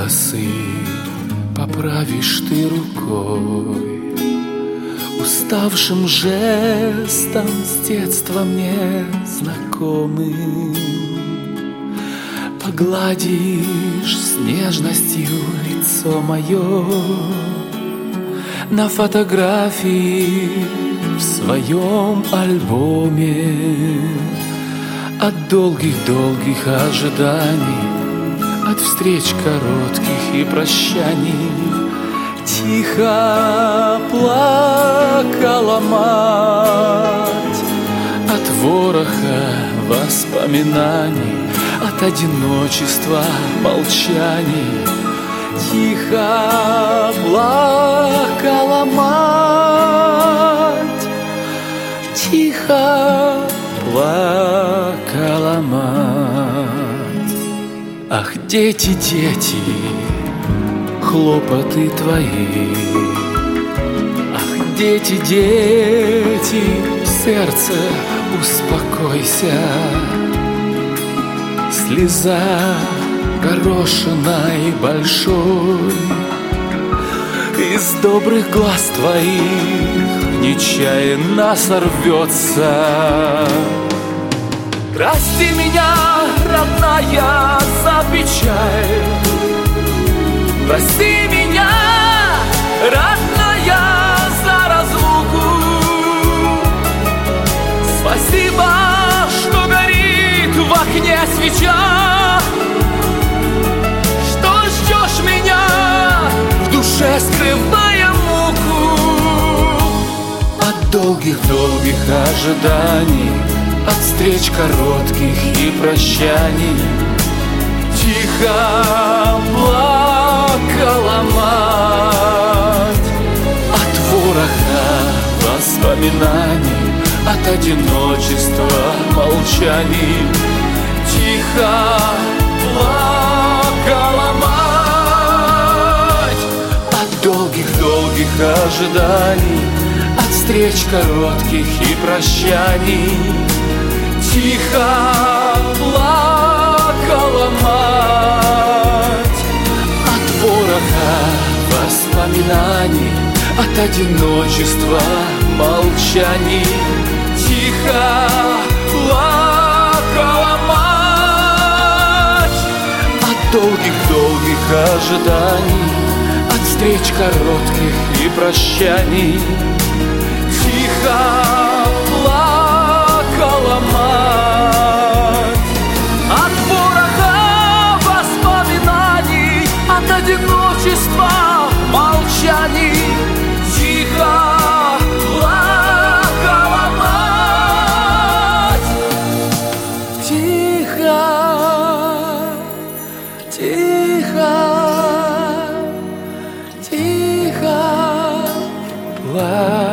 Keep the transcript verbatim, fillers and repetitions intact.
волосы поправишь ты рукой, уставшим жестом с детства мне знакомым. Погладишь с нежностью лицо мое на фотографии в своем альбоме. От долгих-долгих ожиданий, от встреч коротких и прощаний тихо плакала мать. От вороха воспоминаний, от одиночества молчаний тихо плакала мать. Тихо плакала мать. Ах, дети, дети, хлопоты твои. Ах, дети, дети, в сердце успокойся. Слеза горошиной большой из добрых глаз твоих нечаянно сорвется. Прости меня, родная, за печаль. Прости меня, родная, за разлуку. Спасибо, что горит в окне свеча, что ждешь меня, в душе скрывая муку. От долгих-долгих ожиданий, от встреч коротких и прощаний тихо плакала мать. От вороха воспоминаний, от одиночества молчаний тихо плакала мать. От долгих-долгих ожиданий, от встреч коротких и прощаний тихо плакала мать. От вороха воспоминаний, от одиночества молчаний тихо плакала мать. От долгих-долгих ожиданий, от встреч коротких и прощаний тихо плакала мать. От вороха воспоминаний, от одиночества молчаний тихо плакала мать. Тихо, тихо, тихо плакала.